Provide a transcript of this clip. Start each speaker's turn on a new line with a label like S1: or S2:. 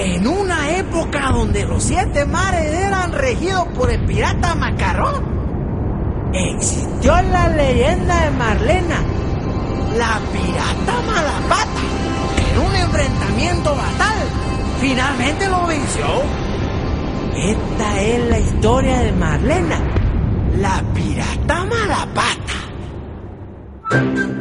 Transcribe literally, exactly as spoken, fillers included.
S1: En una época donde los siete mares eran regidos por el pirata Macarrón, existió la leyenda de Marlena, la pirata Malapata. En un enfrentamiento fatal, finalmente lo venció. Esta es la historia de Marlena, la pirata Malapata.